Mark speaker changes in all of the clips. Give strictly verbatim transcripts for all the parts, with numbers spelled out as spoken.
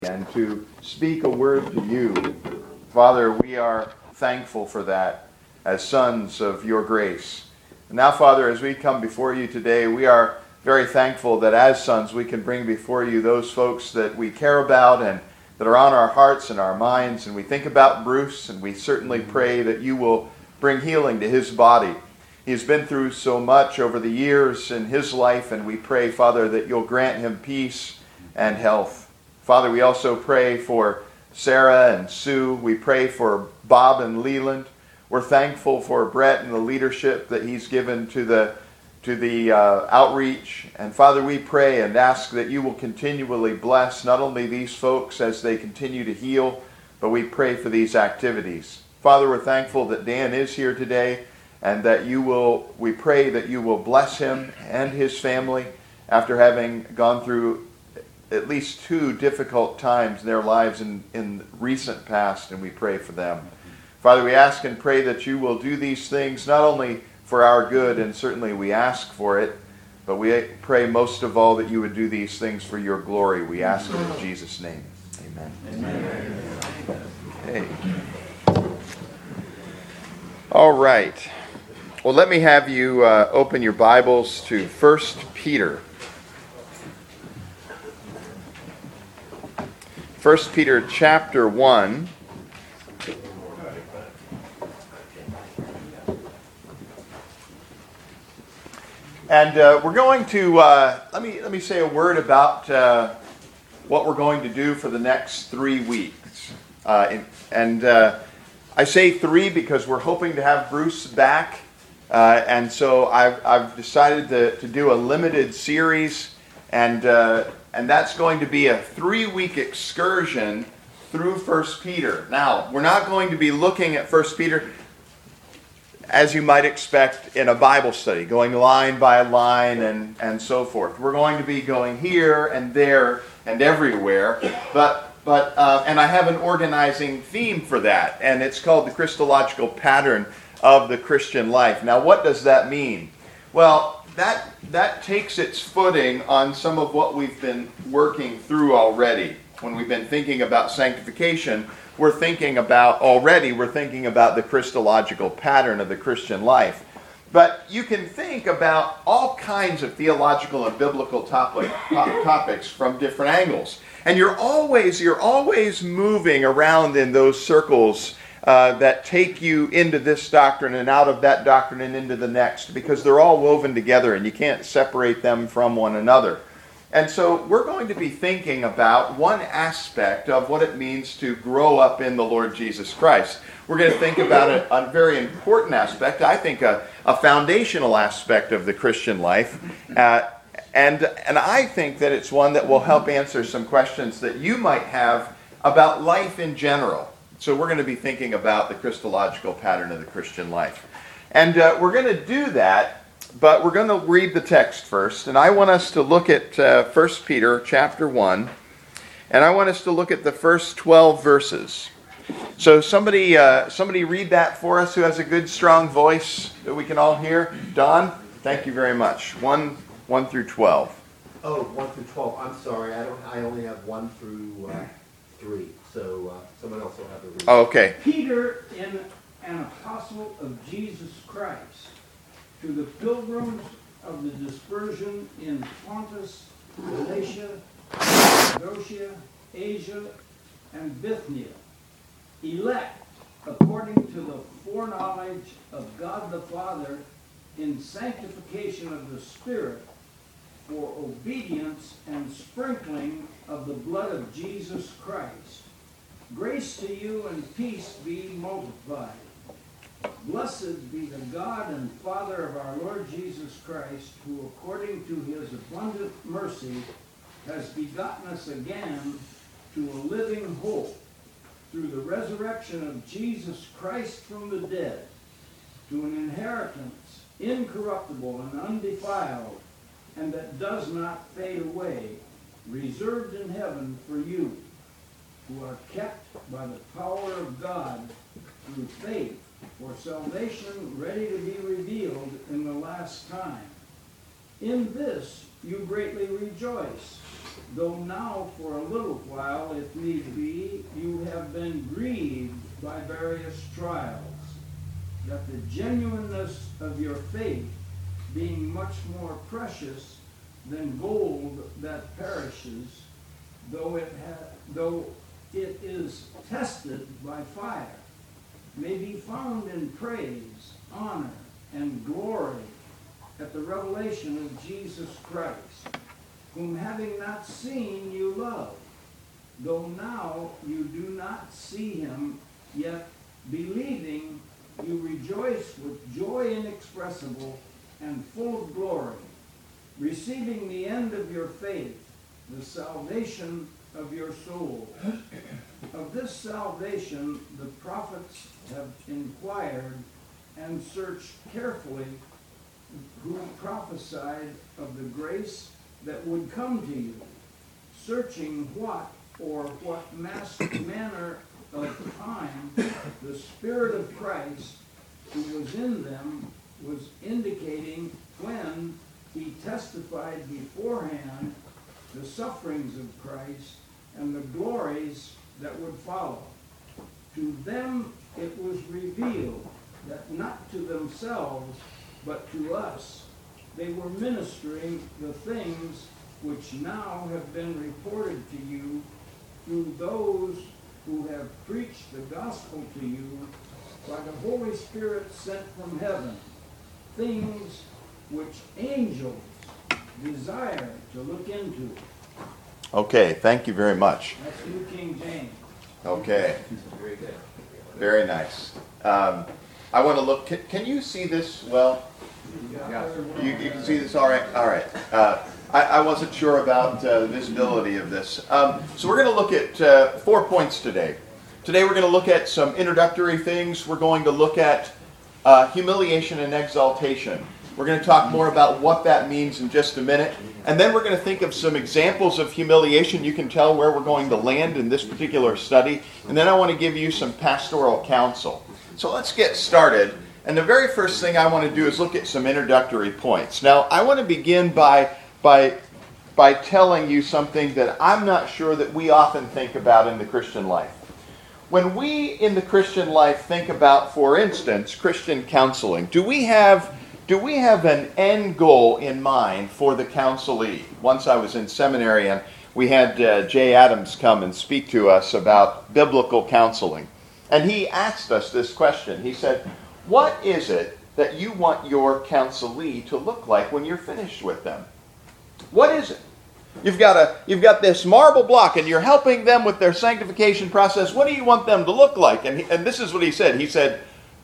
Speaker 1: and to speak a word to you. Father, we are thankful for that as sons of your grace. And now, Father, as we come before you today, we are very thankful that as sons we can bring before you those folks that we care about and that are on our hearts and our minds. And we think about Bruce, and we certainly pray that you will bring healing to his body. He's been through so much over the years in his life, and we pray, Father, that you'll grant him peace and health. Father, we also pray for Sarah and Sue. We pray for Bob and Leland. We're thankful for Brett and the leadership that he's given to the to the uh, outreach. And Father, we pray and ask that you will continually bless not only these folks as they continue to heal, but we pray for these activities. Father, we're thankful that Dan is here today, and that you will, we pray that you will bless him and his family after having gone through at least two difficult times in their lives in, in recent past, and we pray for them. Father, we ask and pray that you will do these things not only for our good, and certainly we ask for it, but we pray most of all that you would do these things for your glory. We ask it in Jesus' name. Amen. Amen. Okay. All right. Well, let me have you uh, open your Bibles to First Peter. First Peter chapter one. And uh, we're going to, uh, let me let me say a word about uh, what we're going to do for the next three weeks. Uh, in, and uh, I say three because we're hoping to have Bruce back. Uh, and so I've, I've decided to, to do a limited series, and uh, and that's going to be a three-week excursion through First Peter. Now, we're not going to be looking at First Peter as you might expect in a Bible study, going line by line and, and so forth. We're going to be going here and there and everywhere, but but uh, and I have an organizing theme for that, and it's called the Christological Pattern of the Christian Life. Now, what does that mean? Well, that that takes its footing on some of what we've been working through already. When we've been thinking about sanctification, we're thinking about, already we're thinking about the Christological pattern of the Christian life. But you can think about all kinds of theological and biblical topic, topics from different angles. And you're always, you're always moving around in those circles Uh, that take you into this doctrine and out of that doctrine and into the next, because they're all woven together and you can't separate them from one another. And so we're going to be thinking about one aspect of what it means to grow up in the Lord Jesus Christ. We're going to think about a, a very important aspect, I think a, a foundational aspect of the Christian life. Uh, and, and I think that it's one that will help answer some questions that you might have about life in general. So we're going to be thinking about the Christological pattern of the Christian life. And uh, we're going to do that, but we're going to read the text first. And I want us to look at uh, First Peter chapter one. And I want us to look at the first twelve verses. So somebody uh, somebody read that for us who has a good, strong voice that we can all hear. Don, thank you very much. one, one through twelve.
Speaker 2: Oh, one through twelve. I'm sorry. I don't. I only have one through uh, three. So uh, someone else will have the read.
Speaker 1: Oh, okay.
Speaker 3: Peter, in an apostle of Jesus Christ, to the pilgrims of the dispersion in Pontus, Galatia, Cappadocia, Asia, and Bithynia, elect according to the foreknowledge of God the Father in sanctification of the Spirit, for obedience and sprinkling of the blood of Jesus Christ. Grace to you and peace be multiplied. Blessed be the God and Father of our Lord Jesus Christ, who according to his abundant mercy has begotten us again to a living hope through the resurrection of Jesus Christ from the dead, to an inheritance incorruptible and undefiled, and that does not fade away, reserved in heaven for you, who are kept by the power of God through faith for salvation ready to be revealed in the last time. In this you greatly rejoice, though now for a little while, if need be, you have been grieved by various trials, that the genuineness of your faith, being much more precious than gold that perishes, though it ha- though it is tested by fire, may be found in praise, honor, and glory at the revelation of Jesus Christ, whom having not seen you love, though now you do not see him, yet believing you rejoice with joy inexpressible and full of glory, receiving the end of your faith, the salvation of your soul. Of this salvation the prophets have inquired and searched carefully, who prophesied of the grace that would come to you, searching what or what mas- manner of time the Spirit of Christ who was in them was indicating when he testified beforehand the sufferings of Christ and the glories that would follow. To them it was revealed that not to themselves, but to us, they were ministering the things which now have been reported to you through those who have preached the gospel to you by the Holy Spirit sent from heaven, things which angels desire to look into.
Speaker 1: Okay, thank you very much.
Speaker 3: That's New King James.
Speaker 1: Okay,
Speaker 2: Very good.
Speaker 1: very nice. Um, I want to look, can, can you see this well?
Speaker 2: Yeah.
Speaker 1: You, you can see this all right? All right. Uh, I, I wasn't sure about uh, the visibility of this. Um, so we're going to look at uh, four points today. Today we're going to look at some introductory things. We're going to look at uh, humiliation and exaltation. We're going to talk more about what that means in just a minute. And then we're going to think of some examples of humiliation. You can tell where we're going to land in this particular study. And then I want to give you some pastoral counsel. So let's get started. And the very first thing I want to do is look at some introductory points. Now, I want to begin by, by, by telling you something that I'm not sure that we often think about in the Christian life. When we in the Christian life think about, for instance, Christian counseling, do we have, do we have an end goal in mind for the counselee? Once I was in seminary and we had uh, Jay Adams come and speak to us about biblical counseling. And he asked us this question. He said, what is it that you want your counselee to look like when you're finished with them? What is it? You've got a, you've got this marble block and you're helping them with their sanctification process. What do you want them to look like? And, he, and this is what he said. He said,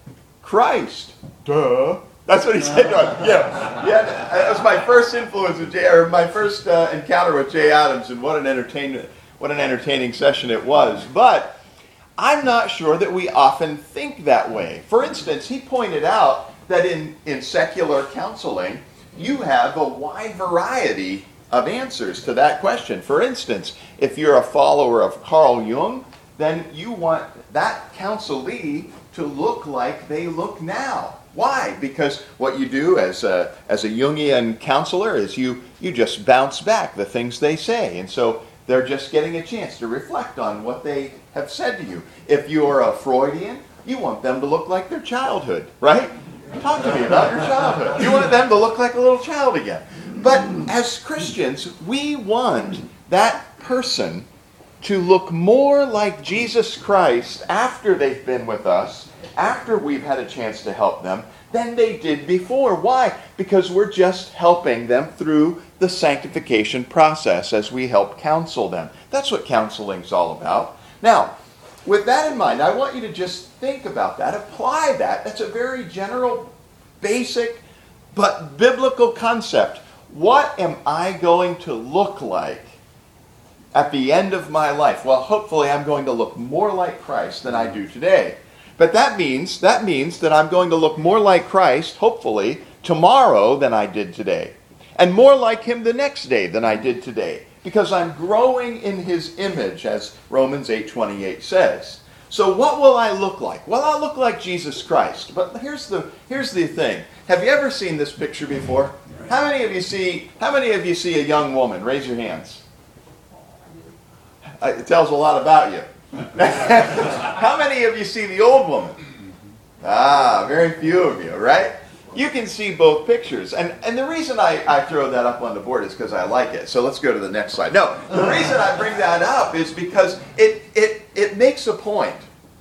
Speaker 1: Christ. Duh. That's what he said to us. Yeah, yeah. That was my first influence with Jay, or my first uh, encounter with Jay Adams, and what an entertainment, what an entertaining session it was. But I'm not sure that we often think that way. For instance, he pointed out that in, in secular counseling, you have a wide variety of answers to that question. For instance, if you're a follower of Carl Jung, then you want that counselee to look like they look now. Why? Because what you do as a, as a Jungian counselor is you, you just bounce back the things they say. And so they're just getting a chance to reflect on what they have said to you. If you're a Freudian, you want them to look like their childhood, right? Talk to me about your childhood. You want them to look like a little child again. But as Christians, we want that person to look more like Jesus Christ after they've been with us, after we've had a chance to help them, than they did before. Why? Because we're just helping them through the sanctification process as we help counsel them. That's what counseling's all about. Now, with that in mind, I want you to just think about that, apply that. That's a very general, basic, but biblical concept. What am I going to look like at the end of my life? Well, hopefully I'm going to look more like Christ than I do today. But that means, that means that I'm going to look more like Christ, hopefully, tomorrow than I did today. And more like Him the next day than I did today. Because I'm growing in His image, as Romans eight twenty-eight says. So what will I look like? Well, I'll look like Jesus Christ. But here's the, here's the thing. Have you ever seen this picture before? How many of you see, how many of you see a young woman? Raise your hands. uh, it tells a lot about you. How many of you see the old woman? Ah, very few of you, right? You can see both pictures. And and the reason I, I throw that up on the board is because I like it. So let's go to the next slide. No, the reason I bring that up is because it it, it makes a point.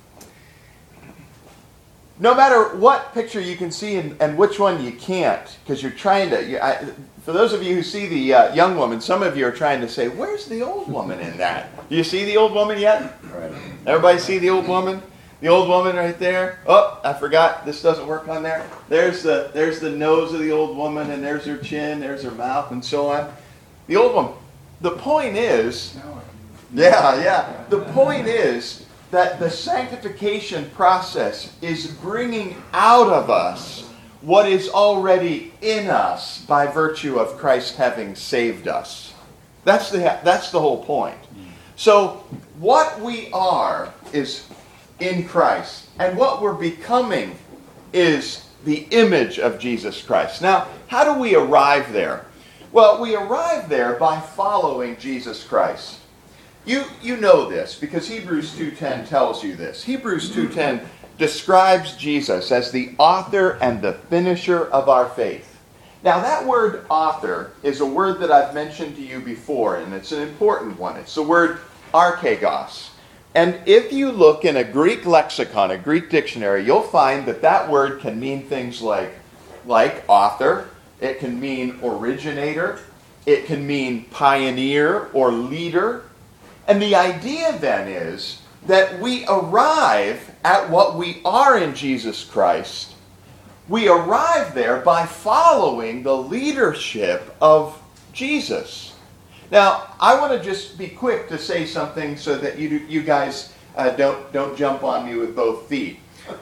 Speaker 1: No matter what picture you can see and, and which one you can't, because you're trying to... You, I, for those of you who see the uh, young woman, some of you are trying to say, where's the old woman in that? Do you see the old woman yet?
Speaker 2: Right.
Speaker 1: Everybody see the old woman? The old woman right there. Oh, I forgot. This doesn't work on there. There's the there's the nose of the old woman, and there's her chin, there's her mouth, and so on. The old woman. The point is, yeah, yeah. The point is that the sanctification process is bringing out of us what is already in us by virtue of Christ having saved us. That's the that's the whole point. So what we are is in Christ, and what we're becoming is the image of Jesus Christ. Now, how do we arrive there? Well, we arrive there by following Jesus Christ. You you know this because Hebrews two ten tells you this. Hebrews two ten describes Jesus as the author and the finisher of our faith. Now, that word author is a word that I've mentioned to you before, and it's an important one. It's the word archegos. And if you look in a Greek lexicon, a Greek dictionary, you'll find that that word can mean things like, like author. It can mean originator. It can mean pioneer or leader. And the idea then is that we arrive at what we are in Jesus Christ. We arrive there by following the leadership of Jesus. Now, I want to just be quick to say something so that you you guys uh, don't don't jump on me with both feet.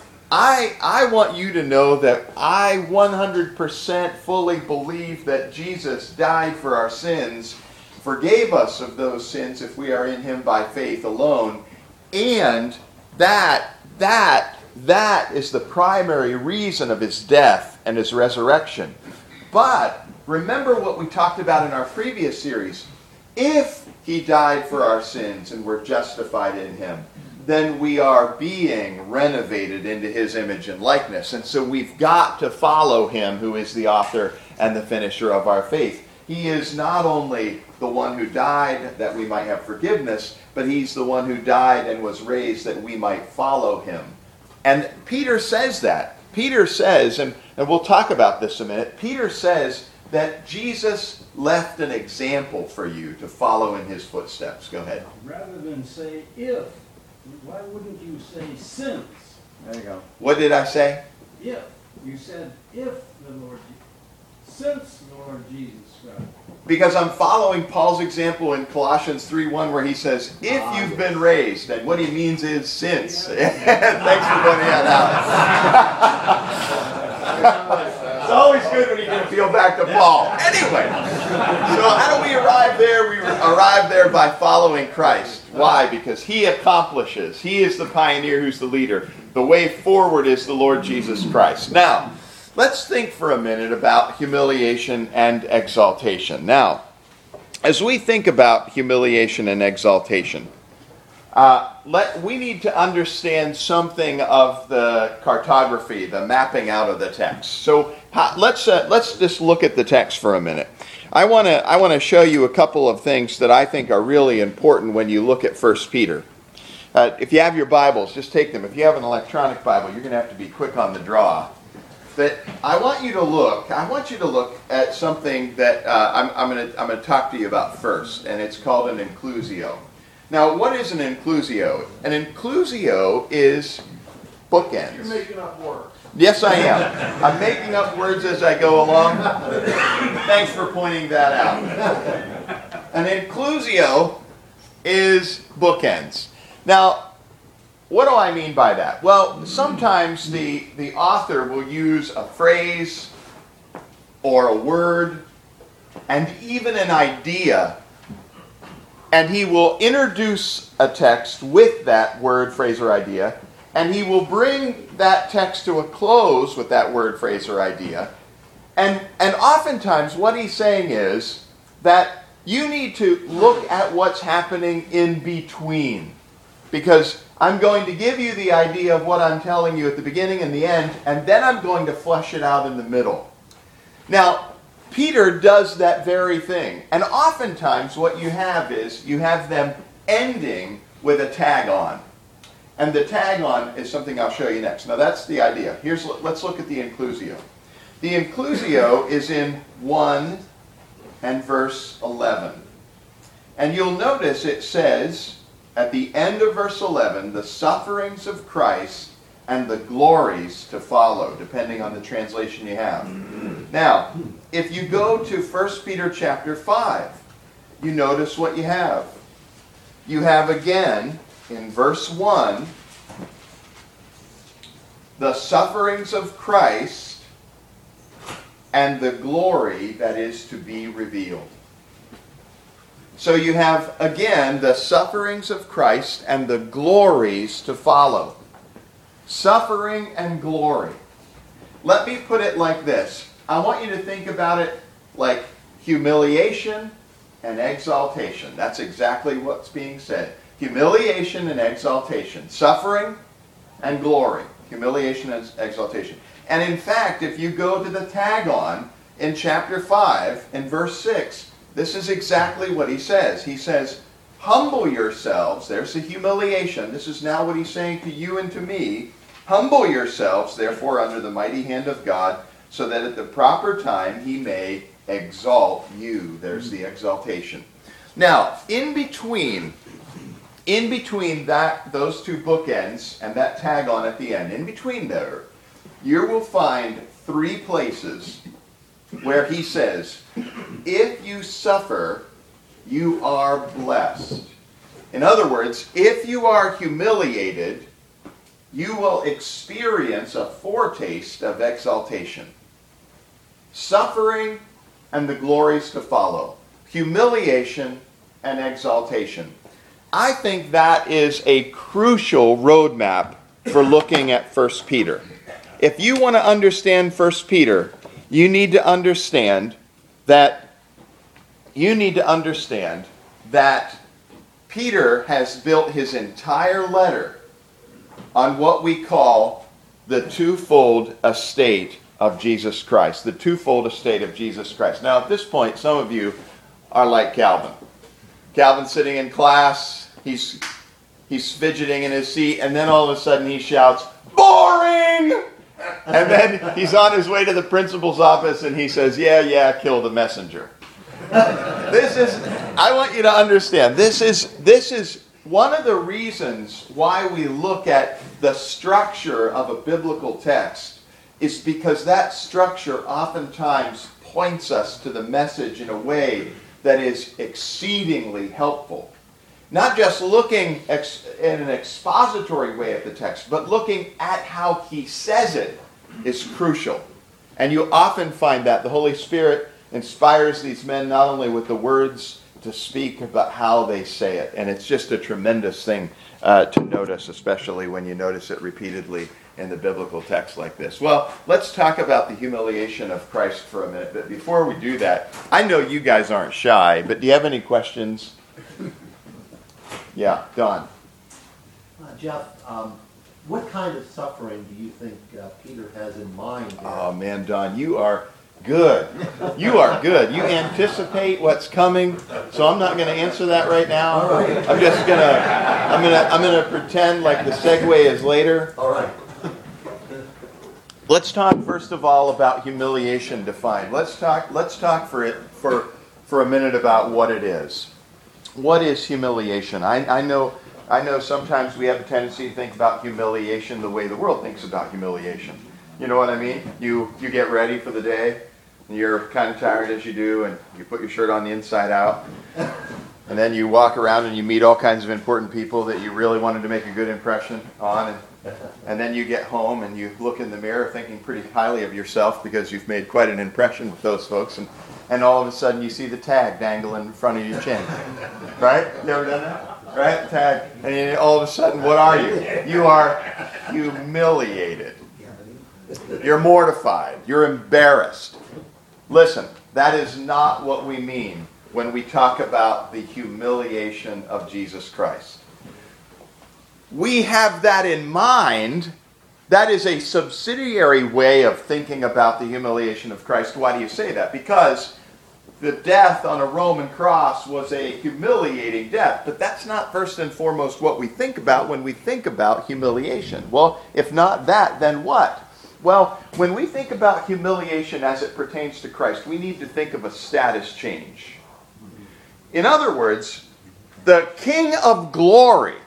Speaker 1: I I want you to know that I one hundred percent fully believe that Jesus died for our sins, forgave us of those sins if we are in Him by faith alone, and that that that is the primary reason of His death and His resurrection. But remember what we talked about in our previous series. If He died for our sins and we're justified in Him, then we are being renovated into His image and likeness. And so we've got to follow Him who is the author and the finisher of our faith. He is not only the one who died that we might have forgiveness, but He's the one who died and was raised that we might follow Him. And Peter says that. Peter says, and, and we'll talk about this in a minute, Peter says that Jesus left an example for you to follow in His footsteps. Go ahead.
Speaker 3: Rather than say if, why wouldn't you say since?
Speaker 1: There you go. What did I say?
Speaker 3: If. You said if the Lord, since the Lord Jesus Christ.
Speaker 1: Because I'm following Paul's example in Colossians three one where he says, if you've been raised, and what he means is since. Thanks for pointing that out. It's always good when you can feel back to Paul. Anyway, so how do we arrive there? We arrive there by following Christ. Why? Because He accomplishes. He is the pioneer who's the leader. The way forward is the Lord Jesus Christ. Now, let's think for a minute about humiliation and exaltation. Now, as we think about humiliation and exaltation, uh, let, we need to understand something of the cartography, the mapping out of the text. So uh, let's uh, let's just look at the text for a minute. I want to I want to show you a couple of things that I think are really important when you look at First Peter. Uh, if you have your Bibles, just take them. If you have an electronic Bible, you're going to have to be quick on the draw. But I want you to look. I want you to look at something that uh, I'm, I'm going to I'm going to talk to you about first, and it's called an inclusio. Now, what is an inclusio? An inclusio is bookends.
Speaker 2: You're making up words.
Speaker 1: Yes, I am. I'm making up words as I go along. Thanks for pointing that out. An inclusio is bookends. Now, what do I mean by that? Well, sometimes the, the author will use a phrase or a word and even an idea, and he will introduce a text with that word, phrase, or idea, and he will bring that text to a close with that word, phrase, or idea. And, and oftentimes what he's saying is that You need to look at what's happening in between. Because I'm going to give you the idea of what I'm telling you at the beginning and the end, and then I'm going to flesh it out in the middle. Now, Peter does that very thing. And oftentimes what you have is, you have them ending with a tag on. And the tag on is something I'll show you next. Now that's the idea. Here's, let's look at the inclusio. The inclusio is in one and verse eleven. And you'll notice it says, at the end of verse eleven, the sufferings of Christ and the glories to follow, depending on the translation you have. Now, if you go to First Peter chapter five, you notice what you have. You have again, in verse one, the sufferings of Christ and the glory that is to be revealed. So you have, again, the sufferings of Christ and the glories to follow. Suffering and glory. Let me put it like this. I want you to think about it like humiliation and exaltation. That's exactly what's being said. Humiliation and exaltation. Suffering and glory. Humiliation and exaltation. And in fact, if you go to the tag on in chapter five, in verse six, this is exactly what he says. He says, humble yourselves. There's the humiliation. This is now what he's saying to you and to me. Humble yourselves, therefore, under the mighty hand of God, so that at the proper time he may exalt you. There's the exaltation. Now, in between, in between that those two bookends and that tag on at the end, in between there, you will find three places where he says, if you suffer, you are blessed. In other words, if you are humiliated, you will experience a foretaste of exaltation. Suffering and the glories to follow. Humiliation and exaltation. I think that is a crucial roadmap for looking at First Peter. If you want to understand First Peter, you need to understand that you need to understand that Peter has built his entire letter on what we call the twofold estate of Jesus Christ. The twofold estate of Jesus Christ. Now, at this point, some of you are like Calvin. Calvin's sitting in class, he's he's fidgeting in his seat, and then all of a sudden he shouts, "Boring!" And then he's on his way to the principal's office and he says, yeah, yeah, kill the messenger. This is, I want you to understand, this is, this is one of the reasons why we look at the structure of a biblical text is because that structure oftentimes points us to the message in a way that is exceedingly helpful. Not just looking ex- in an expository way at the text, but looking at how he says it is crucial. And you often find that the Holy Spirit inspires these men not only with the words to speak, but how they say it. And it's just a tremendous thing uh, to notice, especially when you notice it repeatedly in the biblical text like this. Well, let's talk about the humiliation of Christ for a minute. But before we do that, I know you guys aren't shy, but do you have any questions? Yeah, Don.
Speaker 2: Uh, Jeff, um, what kind of suffering do you think uh, Peter has in mind there?
Speaker 1: Oh man, Don, you are good. You are good. You anticipate what's coming, so I'm not going to answer that right now.
Speaker 2: All right.
Speaker 1: I'm just gonna, I'm gonna, I'm gonna pretend like the segue is later.
Speaker 2: All right.
Speaker 1: Let's talk first of all about humiliation defined. Let's talk. Let's talk for it for for a minute about what it is. What is humiliation? I, I know I know sometimes we have a tendency to think about humiliation the way the world thinks about humiliation. You know what I mean? You you get ready for the day, and you're kind of tired as you do, and you put your shirt on the inside out, and then you walk around and you meet all kinds of important people that you really wanted to make a good impression on, and, and then you get home and you look in the mirror thinking pretty highly of yourself because you've made quite an impression with those folks, and And all of a sudden you see the tag dangling in front of your chin. Right? You ever done that? Right? Tag. And then all of a sudden, what are you? You are humiliated. You're mortified. You're embarrassed. Listen, that is not what we mean when we talk about the humiliation of Jesus Christ. We have that in mind. That is a subsidiary way of thinking about the humiliation of Christ. Why do you say that? Because the death on a Roman cross was a humiliating death. But that's not first and foremost what we think about when we think about humiliation. Well, if not that, then what? Well, when we think about humiliation as it pertains to Christ, we need to think of a status change. In other words, the King of Glory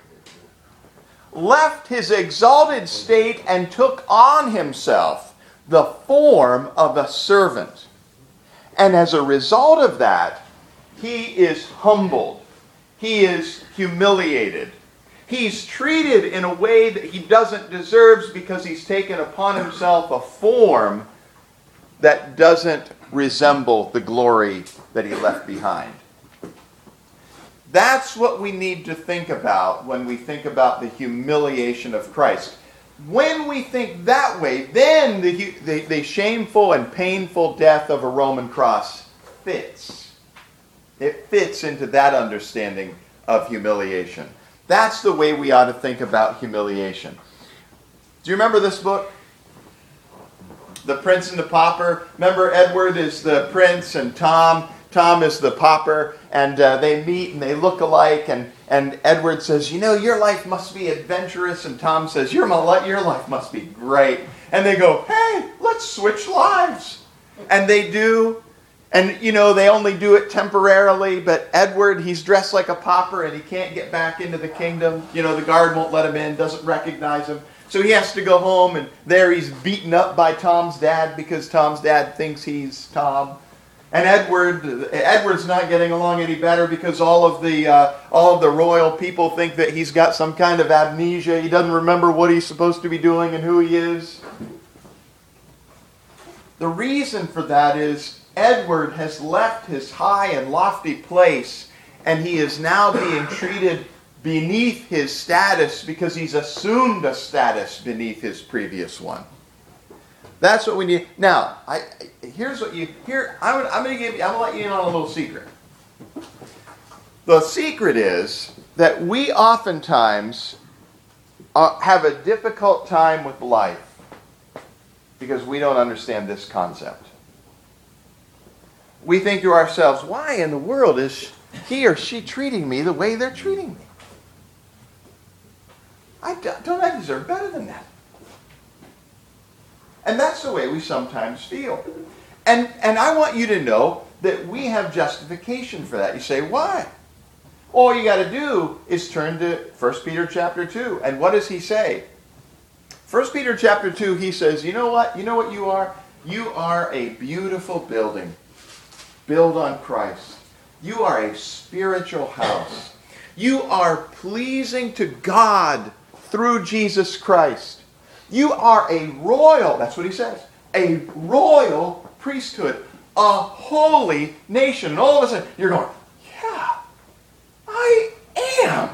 Speaker 1: left his exalted state and took on himself the form of a servant. And as a result of that, he is humbled. He is humiliated. He's treated in a way that he doesn't deserve because he's taken upon himself a form that doesn't resemble the glory that he left behind. That's what we need to think about when we think about the humiliation of Christ. When we think that way, then the, the, the shameful and painful death of a Roman cross fits. It fits into that understanding of humiliation. That's the way we ought to think about humiliation. Do you remember this book? The Prince and the Pauper. Remember, Edward is the prince and Tom Tom is the pauper, and uh, they meet and they look alike, and, and Edward says, you know, your life must be adventurous, and Tom says, your, your life must be great. And they go, hey, let's switch lives. And they do, and, you know, they only do it temporarily, but Edward, he's dressed like a pauper, and he can't get back into the kingdom. You know, the guard won't let him in, doesn't recognize him. So he has to go home, and there he's beaten up by Tom's dad because Tom's dad thinks he's Tom. And Edward, Edward's not getting along any better because all of the uh, all of the royal people think that he's got some kind of amnesia. He doesn't remember what he's supposed to be doing and who he is. The reason for that is Edward has left his high and lofty place, and he is now being treated beneath his status because he's assumed a status beneath his previous one. That's what we need. Now, I, here's what you here. I'm, I'm going to give you. I'm going to let you in on a little secret. The secret is that we oftentimes uh, have a difficult time with life because we don't understand this concept. We think to ourselves, "Why in the world is he or she treating me the way they're treating me? I don't, don't I deserve better than that?" And that's the way we sometimes feel. And, and I want you to know that we have justification for that. You say, why? All you got to do is turn to First Peter chapter two. And what does he say? First Peter chapter two, he says, you know what? You know what you are? You are a beautiful building built on Christ. You are a spiritual house. You are pleasing to God through Jesus Christ. You are a royal, that's what he says, a royal priesthood, a holy nation. And all of a sudden, you're going, yeah, I am.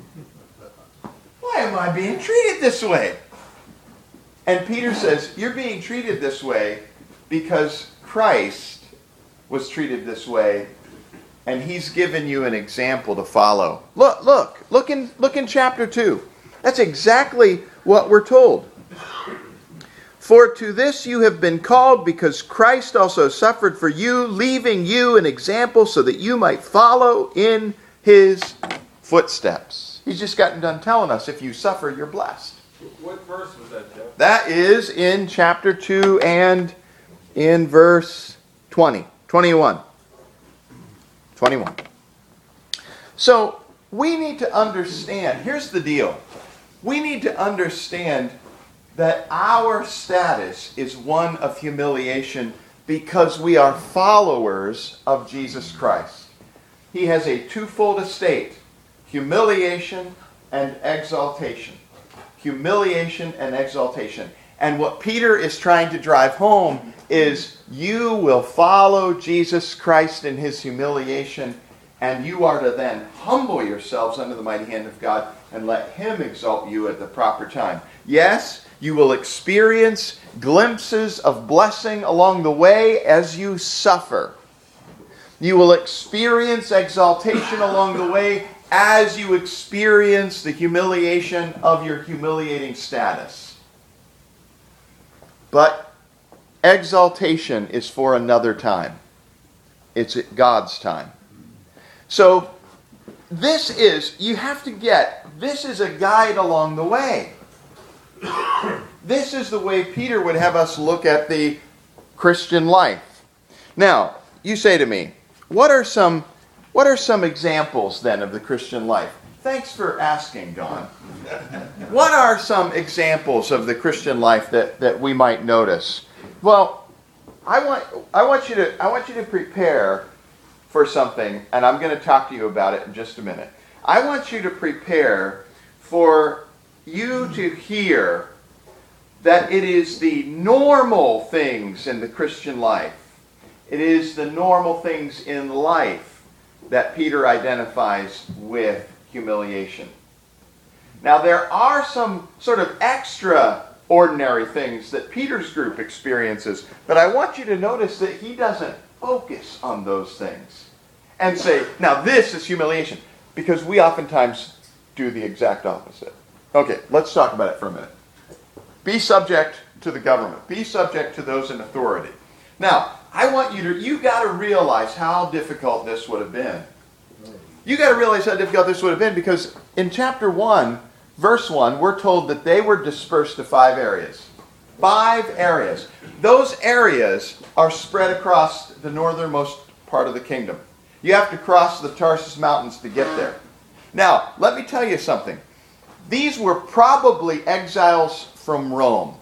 Speaker 1: Why am I being treated this way? And Peter says, you're being treated this way because Christ was treated this way, and he's given you an example to follow. Look, look, look in, look in chapter two. That's exactly what we're told. For to this you have been called, because Christ also suffered for you, leaving you an example so that you might follow in his footsteps. He's just gotten done telling us if you suffer, you're blessed.
Speaker 4: What verse was that, Jeff?
Speaker 1: That is in chapter two and in verse twenty, twenty-one. twenty-one. So we need to understand, here's the deal. We need to understand that our status is one of humiliation because we are followers of Jesus Christ. He has a twofold estate, humiliation and exaltation. Humiliation and exaltation. And what Peter is trying to drive home is you will follow Jesus Christ in his humiliation, and you are to then humble yourselves under the mighty hand of God and let him exalt you at the proper time. Yes, you will experience glimpses of blessing along the way as you suffer. You will experience exaltation along the way as you experience the humiliation of your humiliating status. But exaltation is for another time. It's at God's time. So this is, you have to get, this is a guide along the way. This is the way Peter would have us look at the Christian life. Now, you say to me, what are some what are some examples then of the Christian life? Thanks for asking, Don. What are some examples of the Christian life that, that we might notice? Well, I want I want you to I want you to prepare for something, and I'm going to talk to you about it in just a minute. I want you to prepare for you to hear that it is the normal things in the Christian life. It is the normal things in life that Peter identifies with humiliation. Now, there are some sort of extraordinary things that Peter's group experiences, but I want you to notice that he doesn't focus on those things and say, now this is humiliation, because we oftentimes do the exact opposite. Okay, let's talk about it for a minute. Be subject to the government. Be subject to those in authority. Now, I want you to, you got to realize how difficult this would have been. You got to realize how difficult this would have been, because in chapter one, verse one, we're told that they were dispersed to five areas. Five areas. Those areas are spread across the northernmost part of the kingdom. You have to cross the Tarsus Mountains to get there. Now, let me tell you something. These were probably exiles from Rome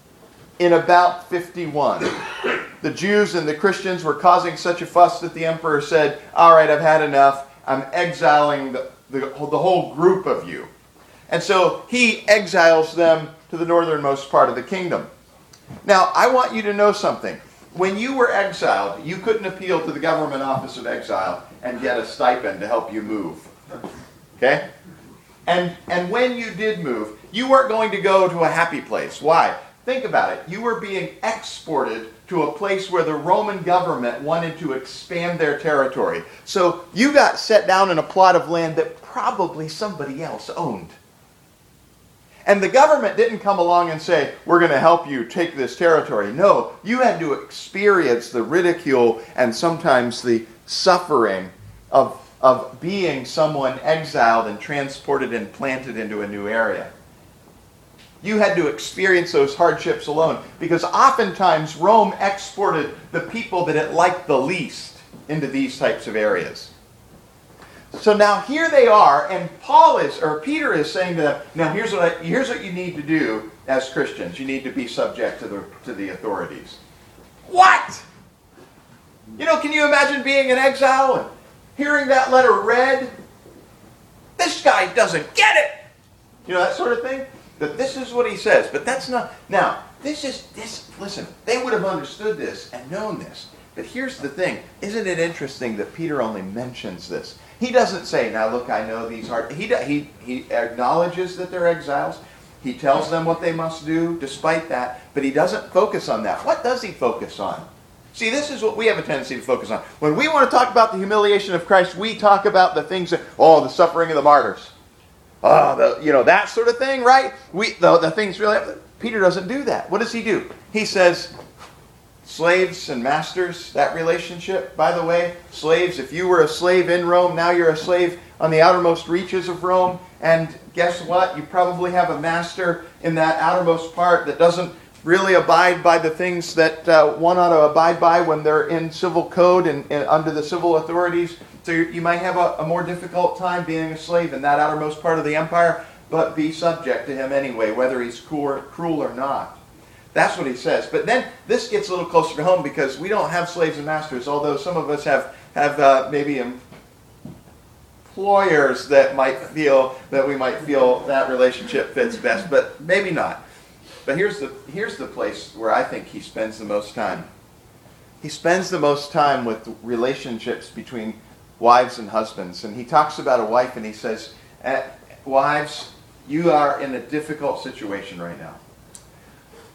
Speaker 1: in about fifty-one. The Jews and the Christians were causing such a fuss that the emperor said, all right, I've had enough. I'm exiling the, the, the whole group of you. And so he exiles them to the northernmost part of the kingdom. Now, I want you to know something. When you were exiled, you couldn't appeal to the government office of exile and get a stipend to help you move. Okay? And, and when you did move, you weren't going to go to a happy place. Why? Think about it. You were being exported to a place where the Roman government wanted to expand their territory. So you got set down in a plot of land that probably somebody else owned. And the government didn't come along and say, we're going to help you take this territory. No, you had to experience the ridicule and sometimes the suffering of, of being someone exiled and transported and planted into a new area. You had to experience those hardships alone, because oftentimes Rome exported the people that it liked the least into these types of areas. So now here they are, and Paul is, or Peter is saying to them, now here's what I, here's what you need to do as Christians. You need to be subject to the to the authorities. What? You know, can you imagine being in exile and hearing that letter read? This guy doesn't get it. You know, that sort of thing. That this is what he says, but that's not. Now, this is this. Listen, they would have understood this and known this. But here's the thing: isn't it interesting that Peter only mentions this? He doesn't say, "Now look, I know these are." He he he acknowledges that they're exiles. He tells them what they must do, despite that. But he doesn't focus on that. What does he focus on? See, this is what we have a tendency to focus on. When we want to talk about the humiliation of Christ, we talk about the things that, oh, the suffering of the martyrs. Oh, the, you know, that sort of thing, right? We the, the things really... Peter doesn't do that. What does he do? He says, slaves and masters, that relationship, by the way, slaves, if you were a slave in Rome, now you're a slave on the outermost reaches of Rome, and guess what? You probably have a master in that outermost part that doesn't really abide by the things that uh, one ought to abide by when they're in civil code and, and under the civil authorities. So you might have a, a more difficult time being a slave in that outermost part of the empire, but be subject to him anyway, whether he's cruel, cruel or not. That's what he says. But then this gets a little closer to home, because we don't have slaves and masters, although some of us have, have uh, maybe employers that might feel that we might feel that relationship fits best, but maybe not. But here's the, here's the place where I think he spends the most time. He spends the most time with relationships between wives and husbands. And he talks about a wife and he says, wives, you are in a difficult situation right now.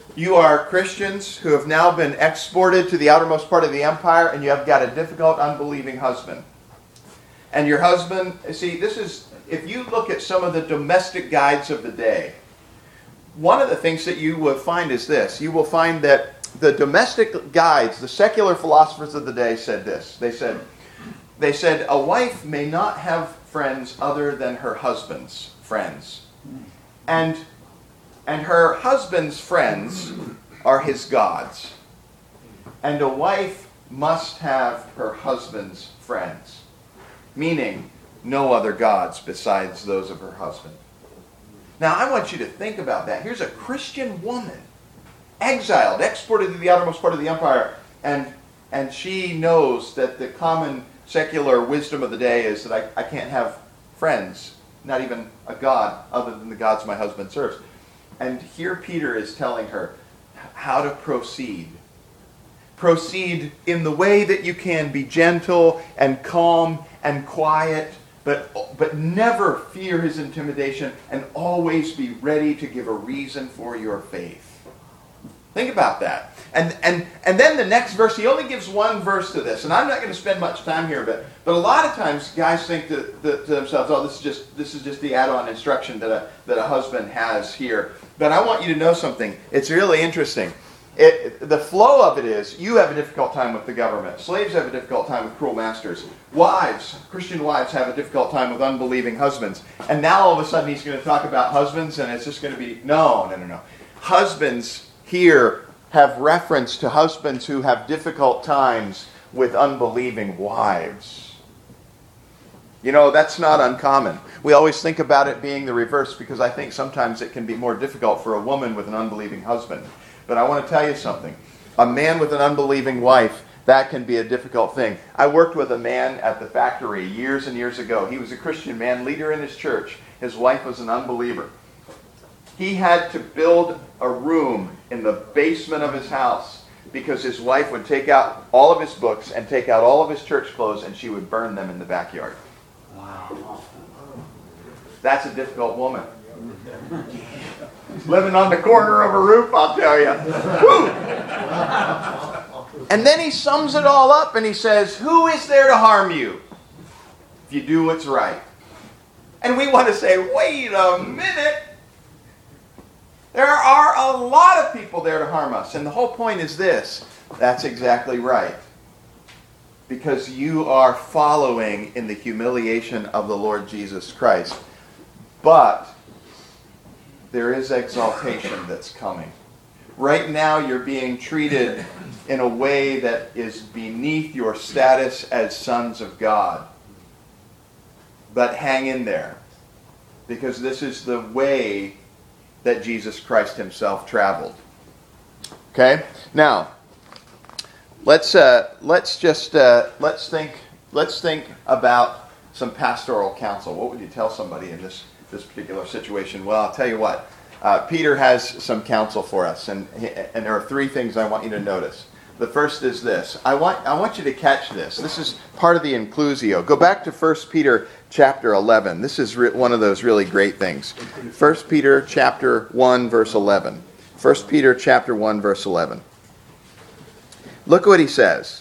Speaker 1: You are Christians who have now been exported to the outermost part of the empire, and you have got a difficult, unbelieving husband. And your husband, see, this is, if you look at some of the domestic guides of the day, one of the things that you will find is this. You will find that the domestic guides, the secular philosophers of the day said this. They said, they said, a wife may not have friends other than her husband's friends. And, and her husband's friends are his gods. And a wife must have her husband's friends. Meaning, no other gods besides those of her husband. Now, I want you to think about that. Here's a Christian woman, exiled, exported to the outermost part of the empire, and, and she knows that the common secular wisdom of the day is that I, I can't have friends, not even a god, other than the gods my husband serves. And here Peter is telling her how to proceed. Proceed in the way that you can be gentle and calm and quiet, but, but never fear his intimidation, and always be ready to give a reason for your faith. Think about that. And, and, and then the next verse, he only gives one verse to this, and I'm not going to spend much time here, but, but a lot of times guys think to, to, to themselves, oh, this is just this is just the add-on instruction that a, that a husband has here. But I want you to know something. It's really interesting. It, the flow of it is, you have a difficult time with the government. Slaves have a difficult time with cruel masters. Wives, Christian wives, have a difficult time with unbelieving husbands. And now all of a sudden he's going to talk about husbands, and it's just going to be, no, no, no, no. Husbands here have reference to husbands who have difficult times with unbelieving wives. You know, that's not uncommon. We always think about it being the reverse, because I think sometimes it can be more difficult for a woman with an unbelieving husband. But I want to tell you something. A man with an unbelieving wife, that can be a difficult thing. I worked with a man at the factory years and years ago. He was a Christian man, leader in his church. His wife was an unbeliever. He had to build a room in the basement of his house because his wife would take out all of his books and take out all of his church clothes, and she would burn them in the backyard. Wow. That's a difficult woman. Living on the corner of a roof, I'll tell you. Woo! And then he sums it all up and he says, who is there to harm you if you do what's right? And we want to say, wait a minute. There are a lot of people there to harm us. And the whole point is this. That's exactly right. Because you are following in the humiliation of the Lord Jesus Christ. But there is exaltation that's coming. Right now you're being treated in a way that is beneath your status as sons of God. But hang in there. Because this is the way that Jesus Christ himself traveled. Okay? Now, let's uh, let's just uh, let's think let's think about some pastoral counsel. What would you tell somebody in this this particular situation? Well, I'll tell you what. Uh, Peter has some counsel for us, and and there are three things I want you to notice. The first is this. I want I want you to catch this. This is part of the inclusio. Go back to First Peter chapter eleven. This is re- one of those really great things. First Peter chapter one, verse eleven. First Peter chapter one, verse eleven. Look what he says.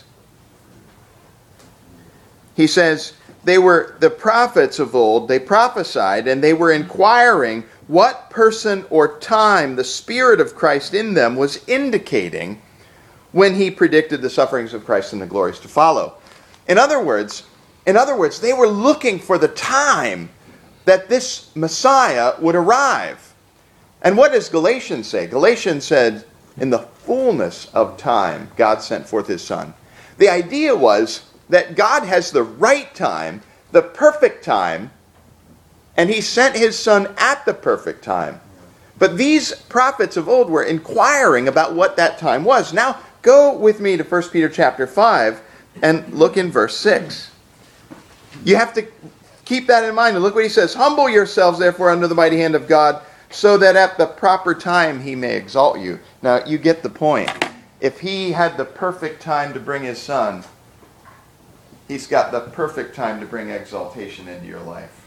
Speaker 1: He says, they were the prophets of old, they prophesied, and they were inquiring what person or time the Spirit of Christ in them was indicating when he predicted the sufferings of Christ and the glories to follow. In other words, in other words, they were looking for the time that this Messiah would arrive. And what does Galatians say? Galatians said, in the fullness of time, God sent forth his Son. The idea was that God has the right time, the perfect time, and he sent his Son at the perfect time. But these prophets of old were inquiring about what that time was. Now, go with me to First Peter chapter five and look in verse six. You have to keep that in mind. And look what he says. Humble yourselves, therefore, under the mighty hand of God, so that at the proper time he may exalt you. Now, you get the point. If he had the perfect time to bring his Son, he's got the perfect time to bring exaltation into your life.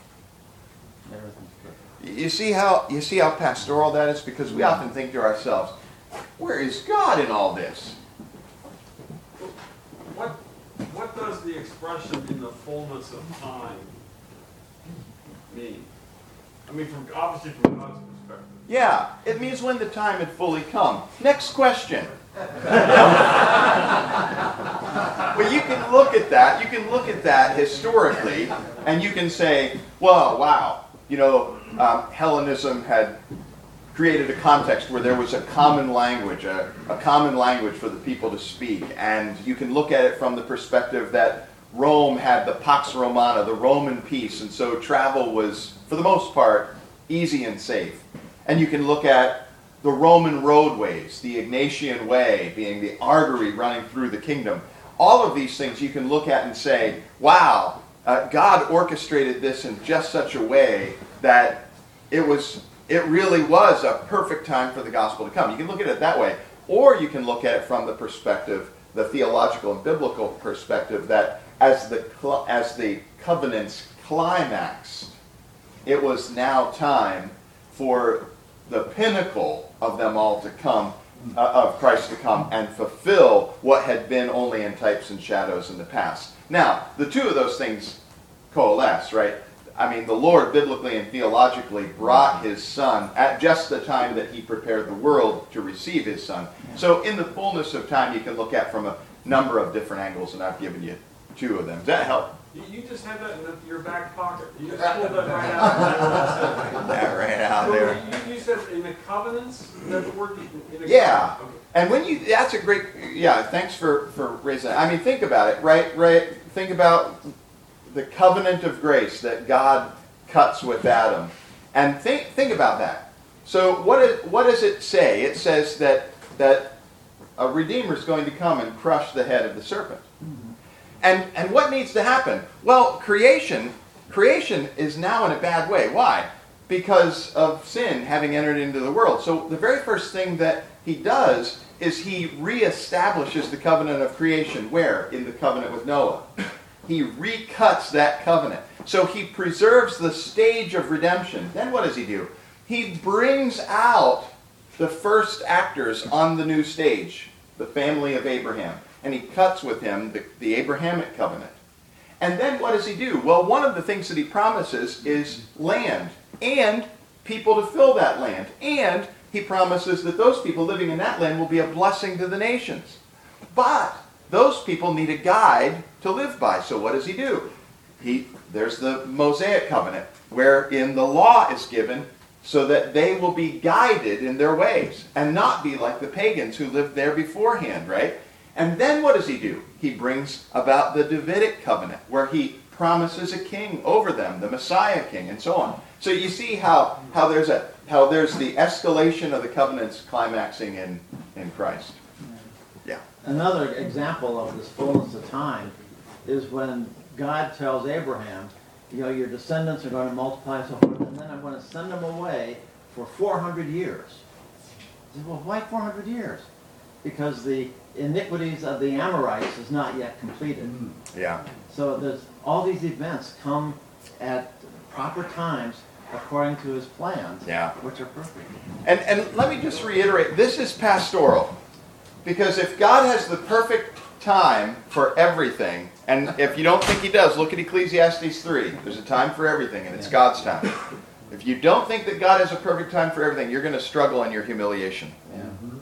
Speaker 1: You see how you see how pastoral that is? Because we often think to ourselves, where is God in all this?
Speaker 4: What, what does the expression in the fullness of time mean? I mean, from obviously from God's perspective.
Speaker 1: Yeah, it means when the time had fully come. Next question. Well, you can look at that. You can look at that historically, and you can say, well, wow, you know, um, Hellenism had created a context where there was a common language, a, a common language for the people to speak. And you can look at it from the perspective that Rome had the Pax Romana, the Roman peace, and so travel was, for the most part, easy and safe. And you can look at the Roman roadways, the Ignatian Way being the artery running through the kingdom. All of these things you can look at and say, wow, uh, God orchestrated this in just such a way that it was, it really was a perfect time for the gospel to come. You can look at it that way. Or you can look at it from the perspective, the theological and biblical perspective, that as the, as the covenants climaxed, it was now time for the pinnacle of them all to come, uh, of Christ to come and fulfill what had been only in types and shadows in the past. Now, the two of those things coalesce, right? I mean, the Lord, biblically and theologically, brought his Son at just the time that he prepared the world to receive his Son. So in the fullness of time, you can look at from a number of different angles, and I've given you two of them. Does that help?
Speaker 4: You, you just had that in the, your back pocket. You just pulled that right out.
Speaker 1: That right out
Speaker 4: So
Speaker 1: there.
Speaker 4: You, you said in the covenants? Is that the word? In a
Speaker 1: Yeah.
Speaker 4: covenant? Okay.
Speaker 1: And when you, that's a great, yeah, thanks for, for raising that. I mean, think about it, right? Right? Think about the covenant of grace that God cuts with Adam. And think think about that. So what, is, what does it say? It says that, that a Redeemer is going to come and crush the head of the serpent. And, and what needs to happen? Well, creation, creation is now in a bad way. Why? Because of sin having entered into the world. So the very first thing that he does is he reestablishes the covenant of creation. Where? In the covenant with Noah. He recuts that covenant. So he preserves the stage of redemption. Then what does he do? He brings out the first actors on the new stage, the family of Abraham. And he cuts with him the, the Abrahamic covenant. And then what does he do? Well, one of the things that he promises is land and people to fill that land. And he promises that those people living in that land will be a blessing to the nations. But those people need a guide to live by. So what does he do? He, there's the Mosaic covenant, wherein the law is given so that they will be guided in their ways and not be like the pagans who lived there beforehand, right? And then what does he do? He brings about the Davidic covenant, where he promises a king over them, the Messiah king, and so on. So you see how, how there's a how there's the escalation of the covenants climaxing in, in Christ. Yeah.
Speaker 5: Another example of this fullness of time is when God tells Abraham, you know, your descendants are going to multiply and so forth, and then I'm going to send them away for four hundred years. He said, well, why four hundred years? Because the iniquities of the Amorites is not yet completed.
Speaker 1: Yeah.
Speaker 5: So there's all these events come at proper times according to his plans,
Speaker 1: Yeah.
Speaker 5: which are perfect.
Speaker 1: And and let me just reiterate, this is pastoral. Because if God has the perfect time for everything, and if you don't think he does, look at Ecclesiastes three. There's a time for everything, and it's God's time. If you don't think that God has a perfect time for everything, you're going to struggle in your humiliation.
Speaker 5: Yeah.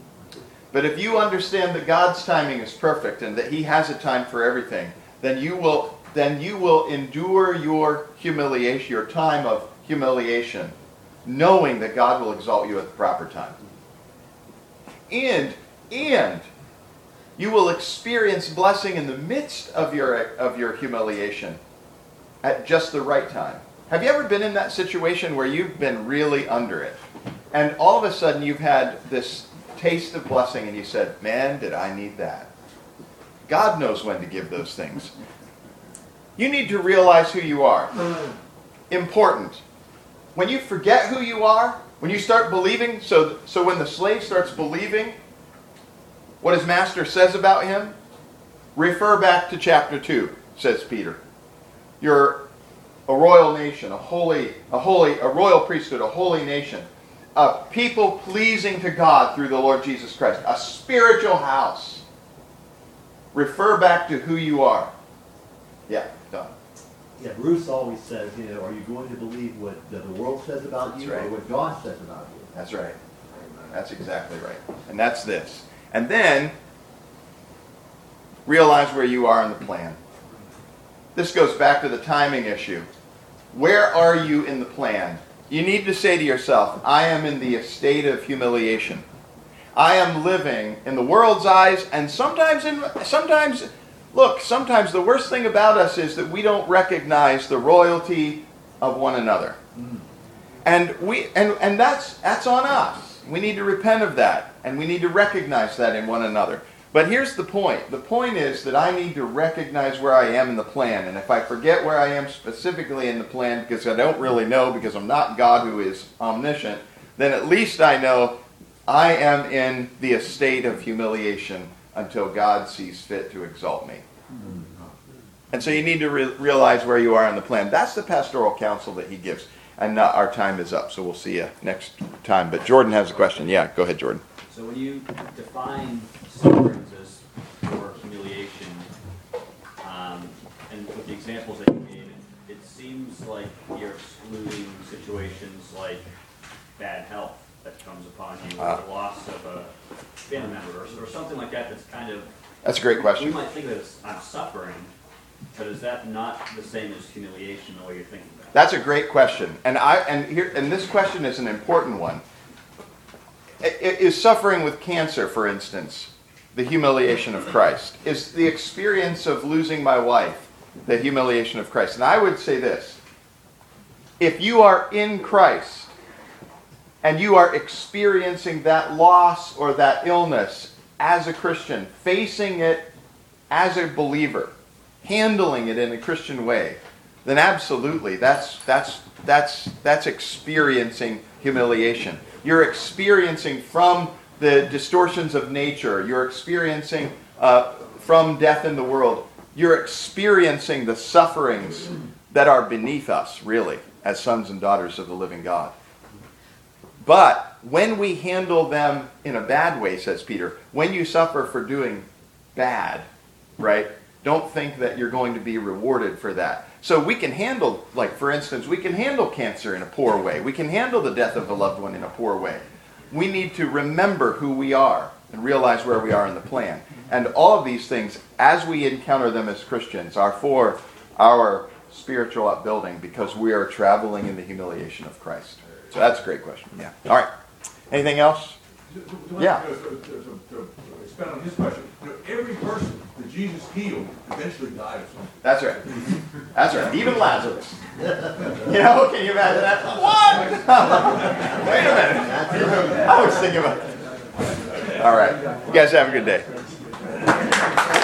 Speaker 1: But if you understand that God's timing is perfect and that he has a time for everything, then you will then you will endure your humiliation, your time of humiliation, knowing that God will exalt you at the proper time. And and you will experience blessing in the midst of your of your humiliation at just the right time. Have you ever been in that situation where you've been really under it, and all of a sudden you've had this taste of blessing and you said, man, did I need that? God knows when to give those things. You need to realize who you are. Important. When you forget who you are, when you start believing, so, so when the slave starts believing what his master says about him, refer back to chapter two, says Peter. You're a royal nation, a holy, a holy, a royal priesthood, a holy nation. a people pleasing to God through the Lord Jesus Christ. A spiritual house. Refer back to who you are. Yeah, Don.
Speaker 2: Yeah, Bruce always says, you know, are you going to believe what the the world says about
Speaker 1: That's
Speaker 2: you
Speaker 1: right.
Speaker 2: or what God says about you?
Speaker 1: That's right. That's exactly right. And that's this. And then, realize where you are in the plan. This goes back to the timing issue. Where are you in the plan? You need to say to yourself, I am in the estate of humiliation. I am living in the world's eyes, and sometimes, in, sometimes, look, sometimes the worst thing about us is that we don't recognize the royalty of one another. Mm. And we and, and that's that's on us. We need to repent of that, and we need to recognize that in one another. But here's the point. The point is that I need to recognize where I am in the plan. And if I forget where I am specifically in the plan because I don't really know, because I'm not God who is omniscient, then at least I know I am in the estate of humiliation until God sees fit to exalt me. And so you need to re- realize where you are in the plan. That's the pastoral counsel that he gives. And uh, our time is up, so we'll see you next time. But Jordan has a question. Yeah, go ahead, Jordan.
Speaker 6: So when you define sufferings as for humiliation, um, and with the examples that you gave, it, it seems like you're excluding situations like bad health that comes upon you, or
Speaker 1: Uh.
Speaker 6: the loss of a family member, or, or something like that that's kind of...
Speaker 1: That's a great question.
Speaker 6: We might think that it's, I'm suffering, but is that not the same as humiliation the way you're thinking about it?
Speaker 1: That's a great question, and I and here and this question is an important one. I- Is suffering with cancer, for instance, the humiliation of Christ? Is the experience of losing my wife the humiliation of Christ? And I would say this: if you are in Christ and you are experiencing that loss or that illness as a Christian, facing it as a believer, handling it in a Christian way, then absolutely, that's that's that's that's experiencing humiliation. You're experiencing from the distortions of nature. You're experiencing uh, from death in the world. You're experiencing the sufferings that are beneath us, really, as sons and daughters of the living God. But when we handle them in a bad way, says Peter, when you suffer for doing bad, right? Don't think that you're going to be rewarded for that. So we can handle, like for instance, we can handle cancer in a poor way. We can handle the death of a loved one in a poor way. We need to remember who we are and realize where we are in the plan. And all of these things, as we encounter them as Christians, are for our spiritual upbuilding because we are traveling in the humiliation of Christ. So that's a great question. Yeah. All right. Anything else?
Speaker 7: To- to- to-
Speaker 1: Yeah.
Speaker 7: To, to, to, to expand on his question, you know, every person that Jesus healed eventually died of something.
Speaker 1: That's right. That's right. Even Lazarus. You know, can you imagine that? What? Wait a minute. I was thinking about it. All right. You guys have a good day.